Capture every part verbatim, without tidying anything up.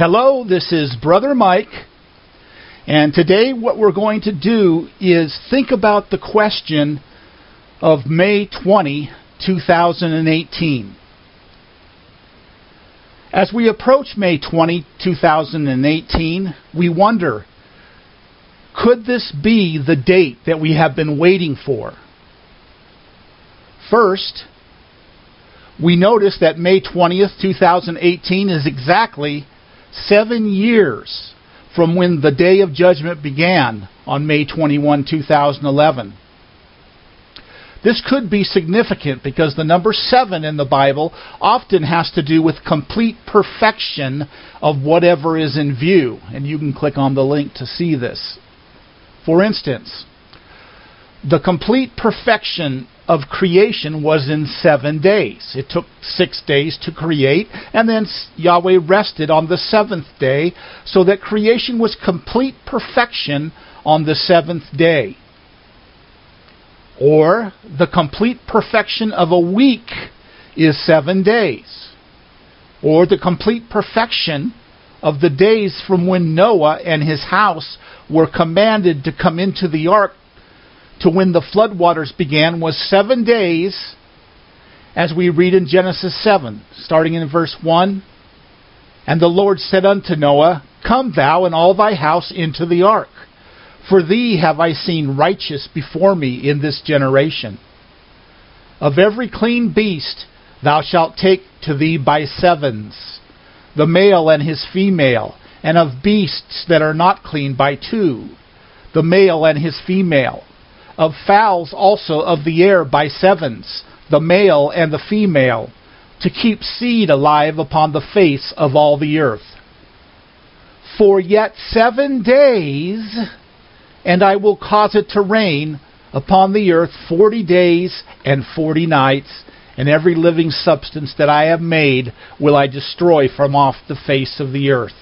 Hello, this is Brother Mike, and today what we're going to do is think about the question of May twentieth, two thousand eighteen. As we approach May twentieth, two thousand eighteen, we wonder, could this be the date that we have been waiting for? First, we notice that May twentieth, two thousand eighteen is exactly seven years from when the Day of Judgment began on May twenty-first, two thousand eleven. This could be significant because the number seven in the Bible often has to do with complete perfection of whatever is in view. And you can click on the link to see this. For instance, the complete perfection of creation was in seven days. It took six days to create, and then Yahweh rested on the seventh day, so that creation was complete perfection on the seventh day. Or, the complete perfection of a week is seven days. Or, the complete perfection of the days from when Noah and his house were commanded to come into the ark to when the floodwaters began was seven days, as we read in Genesis seven, starting in verse one. And the Lord said unto Noah, Come thou and all thy house into the ark, for thee have I seen righteous before me in this generation. Of every clean beast thou shalt take to thee by sevens, the male and his female, and of beasts that are not clean by two, the male and his female, of fowls also of the air by sevens, the male and the female, to keep seed alive upon the face of all the earth. For yet seven days, and I will cause it to rain upon the earth forty days and forty nights, and every living substance that I have made will I destroy from off the face of the earth.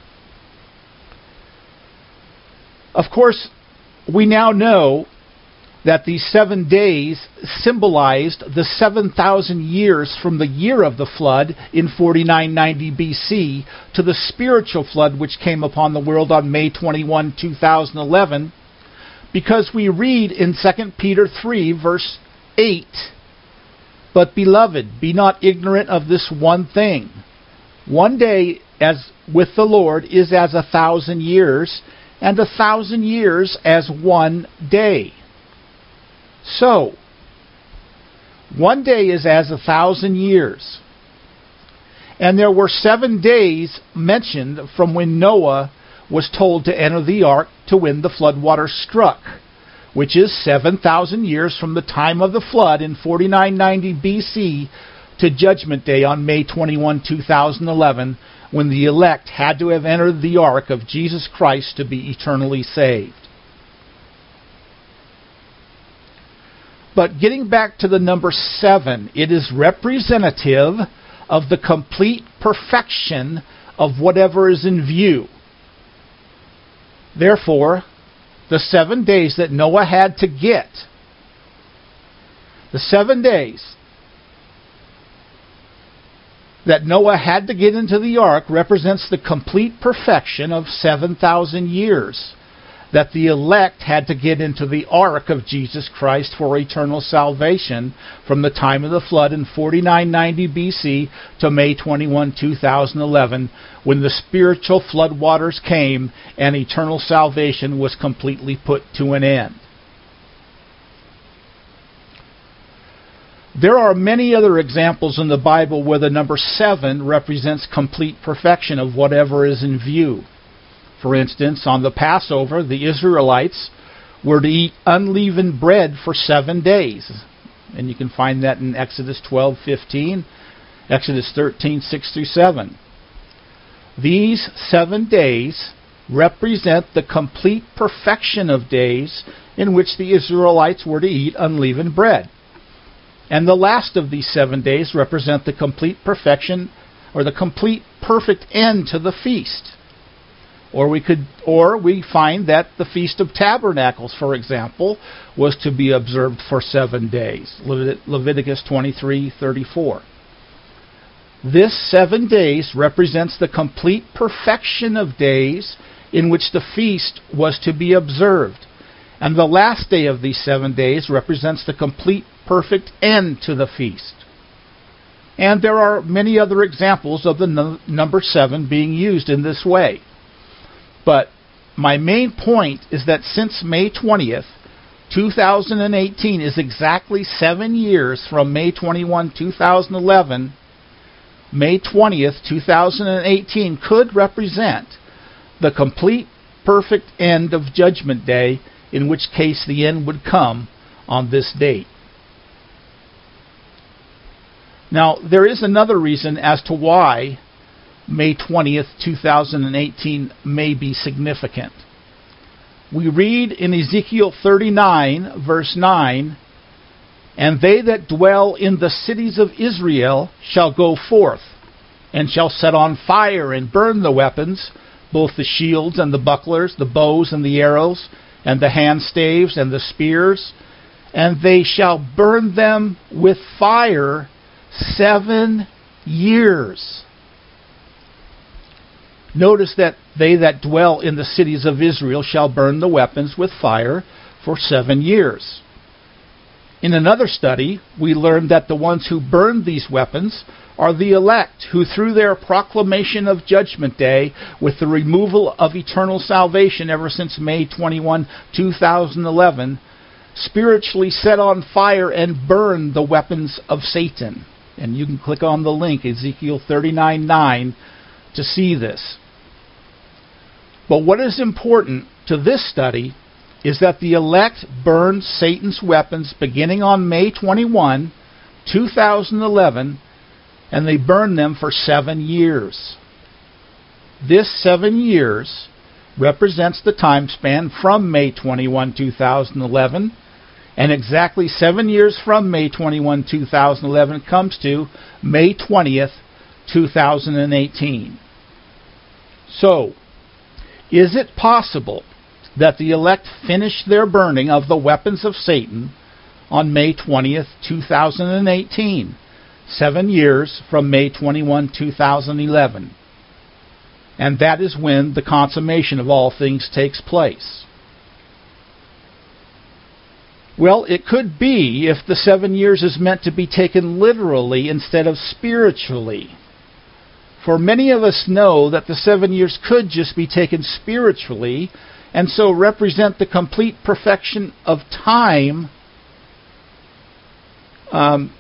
Of course, we now know that these seven days symbolized the seven thousand years from the year of the flood in forty-nine ninety B C to the spiritual flood which came upon the world on May twenty-first, two thousand eleven, because we read in Second Peter three, verse eight, But beloved, be not ignorant of this one thing. One day as with the Lord is as a thousand years, and a thousand years as one day. So, one day is as a thousand years. And there were seven days mentioned from when Noah was told to enter the ark to when the floodwater struck, which is seven thousand years from the time of the flood in forty-nine ninety B C to Judgment Day on May twenty-first, two thousand eleven, when the elect had to have entered the ark of Jesus Christ to be eternally saved. But getting back to the number seven, it is representative of the complete perfection of whatever is in view. Therefore, the seven days that Noah had to get, the seven days that Noah had to get into the ark represents the complete perfection of seven thousand years that the elect had to get into the ark of Jesus Christ for eternal salvation from the time of the flood in forty-nine ninety B C to May twenty-first, two thousand eleven, when the spiritual floodwaters came and eternal salvation was completely put to an end. There are many other examples in the Bible where the number seven represents complete perfection of whatever is in view. For instance, on the Passover, the Israelites were to eat unleavened bread for seven days. And you can find that in Exodus twelve fifteen, Exodus thirteen six through seven. These seven days represent the complete perfection of days in which the Israelites were to eat unleavened bread. And the last of these seven days represent the complete perfection, or the complete perfect end to the feast. Or we could, or we find that the Feast of Tabernacles, for example, was to be observed for seven days. Levit- Leviticus twenty-three thirty-four. This seven days represents the complete perfection of days in which the feast was to be observed. And the last day of these seven days represents the complete, perfect end to the feast. And there are many other examples of the no- number seven being used in this way. But my main point is that since May twentieth, two thousand eighteen is exactly seven years from May twenty-first, two thousand eleven, May twentieth, two thousand eighteen could represent the complete, perfect end of Judgment Day, in which case the end would come on this date. Now, there is another reason as to why May twentieth, two thousand eighteen may be significant. We read in Ezekiel thirty-nine, verse nine, "And they that dwell in the cities of Israel shall go forth, and shall set on fire and burn the weapons, both the shields and the bucklers, the bows and the arrows, and the handstaves and the spears, and they shall burn them with fire seven years." Notice that they that dwell in the cities of Israel shall burn the weapons with fire for seven years. In another study, we learned that the ones who burned these weapons are the elect, who through their proclamation of Judgment Day, with the removal of eternal salvation ever since May twenty-first, two thousand eleven, spiritually set on fire and burned the weapons of Satan. And you can click on the link, Ezekiel thirty-nine nine, to see this. But what is important to this study is that the elect burned Satan's weapons beginning on May twenty-first, two thousand eleven, and they burned them for seven years. This seven years represents the time span from May twenty-first, two thousand eleven, and exactly seven years from May twenty-first, two thousand eleven comes to May twentieth, two thousand eighteen. So, is it possible that the elect finished their burning of the weapons of Satan on May twentieth, two thousand eighteen, seven years from May twenty-first, two thousand eleven? And that is when the consummation of all things takes place. Well, it could be if the seven years is meant to be taken literally instead of spiritually. For many of us know that the seven years could just be taken spiritually, and so represent the complete perfection of time um,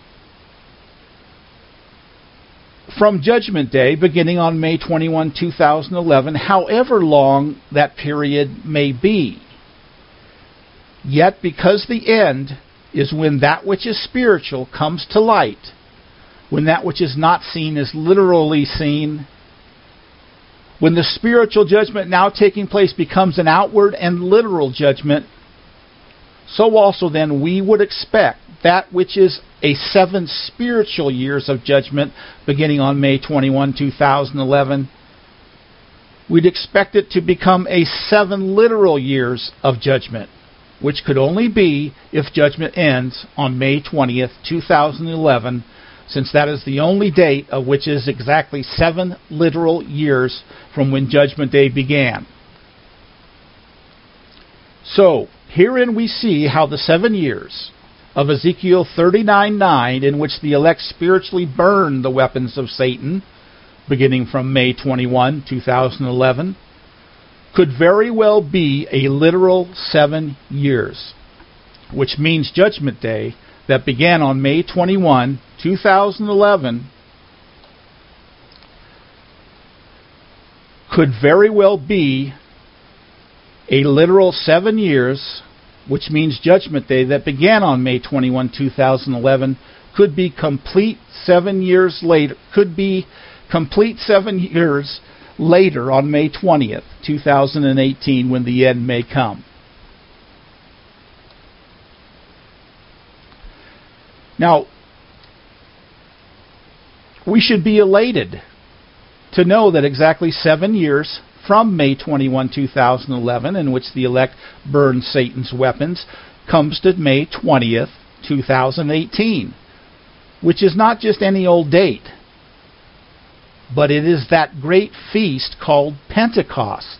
from Judgment Day, beginning on May twenty-first, two thousand eleven, however long that period may be. Yet, because the end is when that which is spiritual comes to light, when that which is not seen is literally seen, when the spiritual judgment now taking place becomes an outward and literal judgment, so also then we would expect that which is a seven spiritual years of judgment beginning on May twenty-first, two thousand eleven, we'd expect it to become a seven literal years of judgment, which could only be if judgment ends on May twentieth, two thousand eleven, since that is the only date of which is exactly seven literal years from when Judgment Day began. So, herein we see how the seven years of Ezekiel thirty-nine nine, in which the elect spiritually burned the weapons of Satan, beginning from May twenty-first, two thousand eleven, could very well be a literal seven years, which means Judgment Day that began on May twenty-first, two thousand eleven, could very well be a literal seven years, which means Judgment Day that began on May twenty-first, two thousand eleven, could be complete seven years later, could be complete seven years later on May twentieth, two thousand eighteen, when the end may come. Now, we should be elated to know that exactly seven years from May twenty-first, two thousand eleven, in which the elect burned Satan's weapons, comes to May twentieth, two thousand eighteen, which is not just any old date. but it is that great feast called Pentecost.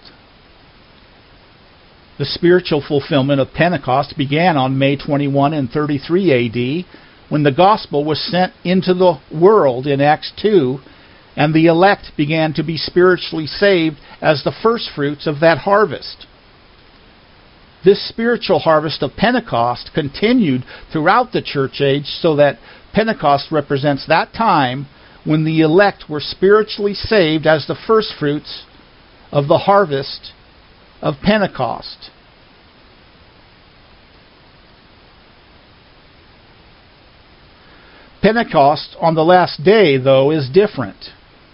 The spiritual fulfillment of Pentecost began on May twenty-first in thirty-three A D, when the gospel was sent into the world in Acts two, and the elect began to be spiritually saved as the first fruits of that harvest. This spiritual harvest of Pentecost continued throughout the church age, so that Pentecost represents that time when the elect were spiritually saved as the first fruits of the harvest of Pentecost. Pentecost on the last day, though, is different.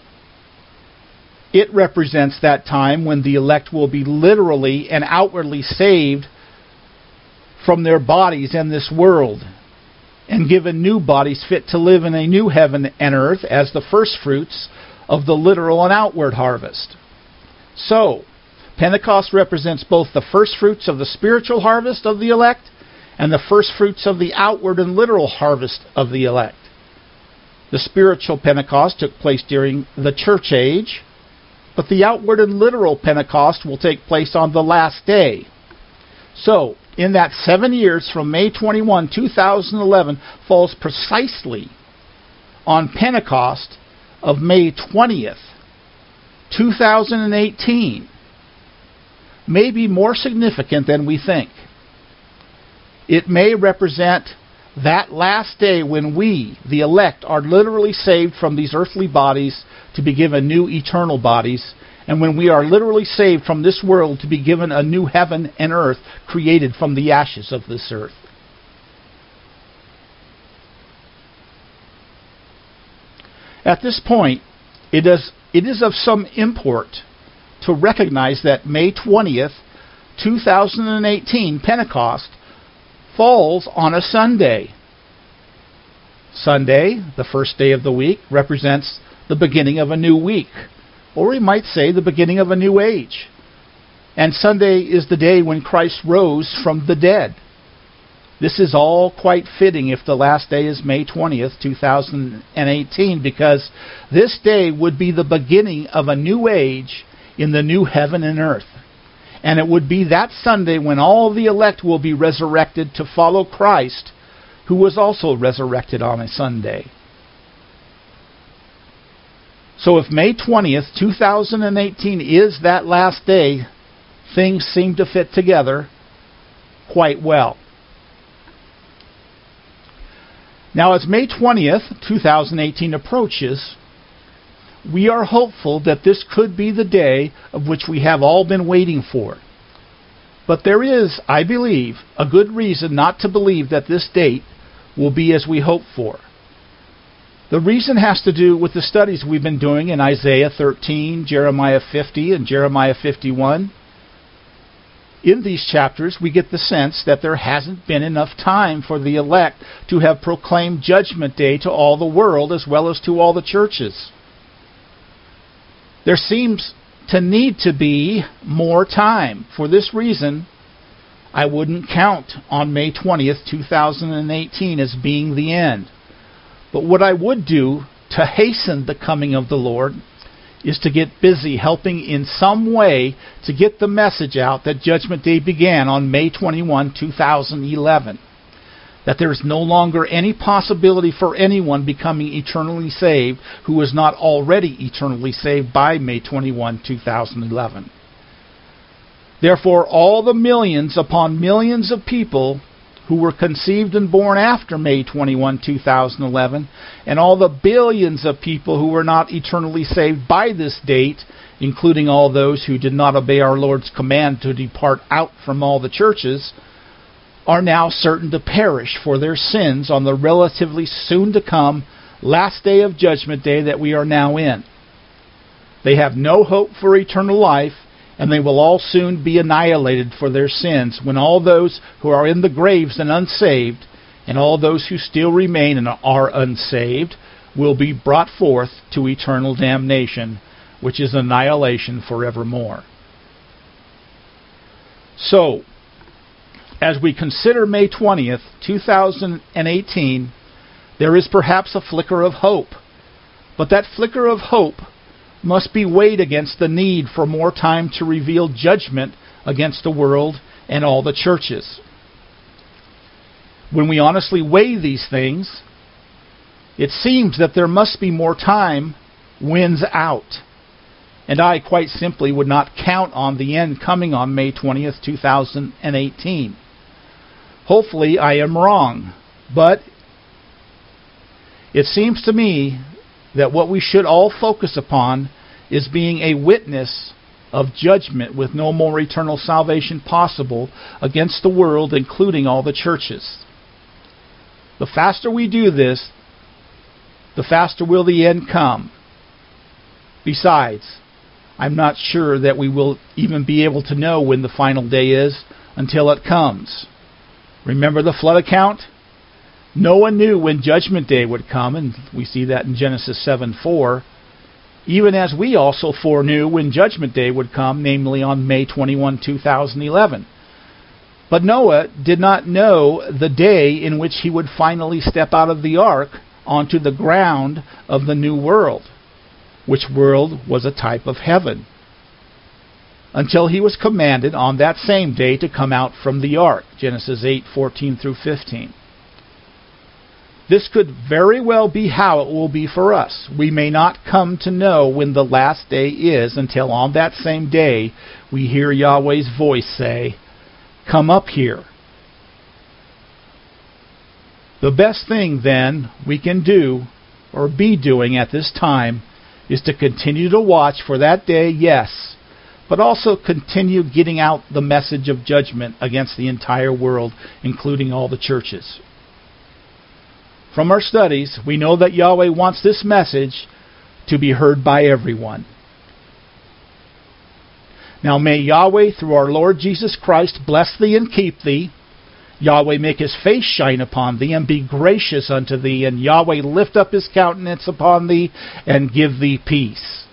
It represents that time when the elect will be literally and outwardly saved from their bodies in this world and given new bodies fit to live in a new heaven and earth as the first fruits of the literal and outward harvest. So, Pentecost represents both the first fruits of the spiritual harvest of the elect and the first fruits of the outward and literal harvest of the elect. The spiritual Pentecost took place during the church age, but the outward and literal Pentecost will take place on the last day. So, in that seven years from May twenty-first, two thousand eleven, falls precisely on Pentecost of May twentieth, two thousand eighteen, may be more significant than we think. It may represent that last day when we, the elect, are literally saved from these earthly bodies to be given new eternal bodies, and when we are literally saved from this world to be given a new heaven and earth created from the ashes of this earth. At this point, it is, it is of some import to recognize that May twentieth, two thousand eighteen, Pentecost, falls on a Sunday. Sunday, the first day of the week, represents the beginning of a new week, or we might say the beginning of a new age. And Sunday is the day when Christ rose from the dead. This is all quite fitting if the last day is May twentieth, two thousand eighteen, because this day would be the beginning of a new age in the new heaven and earth. And it would be that Sunday when all the elect will be resurrected to follow Christ, who was also resurrected on a Sunday. So if May twentieth, two thousand eighteen is that last day, things seem to fit together quite well. Now, as May twentieth, two thousand eighteen approaches, we are hopeful that this could be the day of which we have all been waiting for. But there is, I believe, a good reason not to believe that this date will be as we hope for. The reason has to do with the studies we've been doing in Isaiah thirteen, Jeremiah fifty, and Jeremiah fifty-one. In these chapters, we get the sense that there hasn't been enough time for the elect to have proclaimed Judgment Day to all the world as well as to all the churches. There seems to need to be more time. For this reason, I wouldn't count on May twentieth, two thousand eighteen as being the end. But what I would do to hasten the coming of the Lord is to get busy helping in some way to get the message out that Judgment Day began on May twenty-first, two thousand eleven. That there is no longer any possibility for anyone becoming eternally saved who is not already eternally saved by May twenty-first, two thousand eleven. Therefore, all the millions upon millions of people who were conceived and born after May twenty-first, two thousand eleven, and all the billions of people who were not eternally saved by this date, including all those who did not obey our Lord's command to depart out from all the churches, are now certain to perish for their sins on the relatively soon-to-come last day of Judgment Day that we are now in. They have no hope for eternal life, and they will all soon be annihilated for their sins when all those who are in the graves and unsaved, and all those who still remain and are unsaved, will be brought forth to eternal damnation, which is annihilation forevermore. So, as we consider May twentieth, two thousand eighteen, there is perhaps a flicker of hope. But that flicker of hope must be weighed against the need for more time to reveal judgment against the world and all the churches. When we honestly weigh these things, it seems that there must be more time wins out. And I quite simply would not count on the end coming on May twentieth, two thousand eighteen. Hopefully I am wrong, but it seems to me that what we should all focus upon is being a witness of judgment with no more eternal salvation possible against the world, including all the churches. The faster we do this, the faster will the end come. Besides, I'm not sure that we will even be able to know when the final day is until it comes. Remember the flood account? No one knew when Judgment Day would come, and we see that in Genesis seven four, even as we also foreknew when Judgment Day would come, namely on May twenty-first, two thousand eleven. But Noah did not know the day in which he would finally step out of the ark onto the ground of the new world, which world was a type of heaven, until he was commanded on that same day to come out from the ark, Genesis eight fourteen through fifteen. This could very well be how it will be for us. We may not come to know when the last day is until on that same day we hear Yahweh's voice say, "Come up here." The best thing, then, we can do, or be doing at this time, is to continue to watch for that day, yes, but also continue getting out the message of judgment against the entire world, including all the churches. From our studies, we know that Yahweh wants this message to be heard by everyone. Now may Yahweh, through our Lord Jesus Christ, bless thee and keep thee. Yahweh make his face shine upon thee and be gracious unto thee, and Yahweh lift up his countenance upon thee and give thee peace.